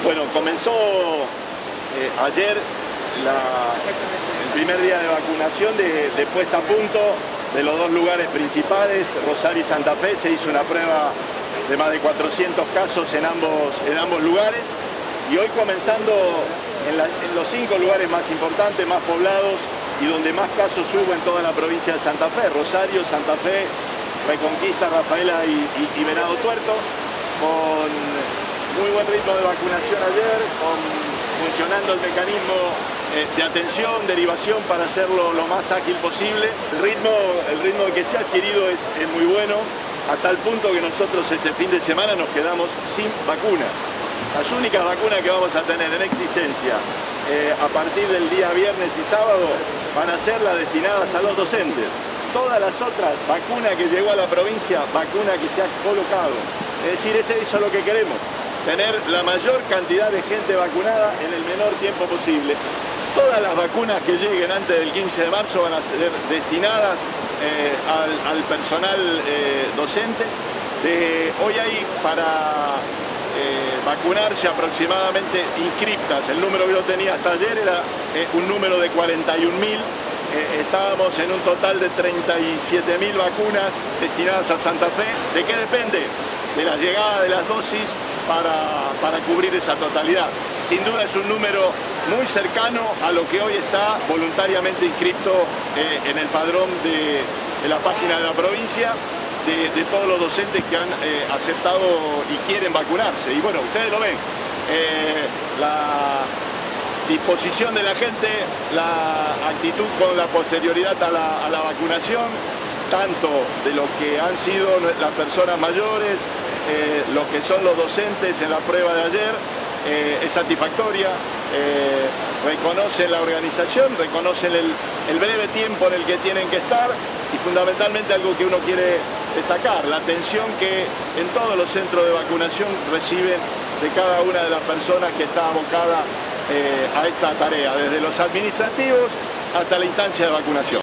Bueno, comenzó ayer el primer día de vacunación de puesta a punto de los dos lugares principales, Rosario y Santa Fe. Se hizo una prueba de más de 400 casos en ambos lugares, y hoy comenzando en los 5 lugares más importantes, más poblados y donde más casos hubo en toda la provincia de Santa Fe: Rosario, Santa Fe, Reconquista, Rafaela y Venado Tuerto, con muy buen ritmo de vacunación ayer, funcionando el mecanismo de atención, derivación, para hacerlo lo más ágil posible. El ritmo que se ha adquirido es muy bueno, a tal punto que nosotros este fin de semana nos quedamos sin vacuna. Las únicas vacunas que vamos a tener en existencia a partir del día viernes y sábado van a ser las destinadas a los docentes. Todas las otras vacunas que llegó a la provincia, vacuna que se ha colocado. Es decir, eso es lo que queremos: tener la mayor cantidad de gente vacunada en el menor tiempo posible. Todas las vacunas que lleguen antes del 15 de marzo van a ser destinadas al personal docente. Hoy hay para vacunarse aproximadamente inscriptas, el número que yo tenía hasta ayer era un número de 41.000. Estábamos en un total de 37.000 vacunas destinadas a Santa Fe. ¿De qué depende? De la llegada de las dosis para cubrir esa totalidad. Sin duda es un número muy cercano a lo que hoy está voluntariamente inscrito en el padrón de la página de la provincia, de todos los docentes que han aceptado y quieren vacunarse. Y bueno, ustedes lo ven, la disposición de la gente, la actitud con la posterioridad a la vacunación, tanto de lo que han sido las personas mayores, lo que son los docentes en la prueba de ayer, es satisfactoria. Reconocen la organización, reconocen el breve tiempo en el que tienen que estar, y fundamentalmente algo que uno quiere destacar: la atención que en todos los centros de vacunación reciben de cada una de las personas que está abocada a esta tarea, desde los administrativos hasta la instancia de vacunación.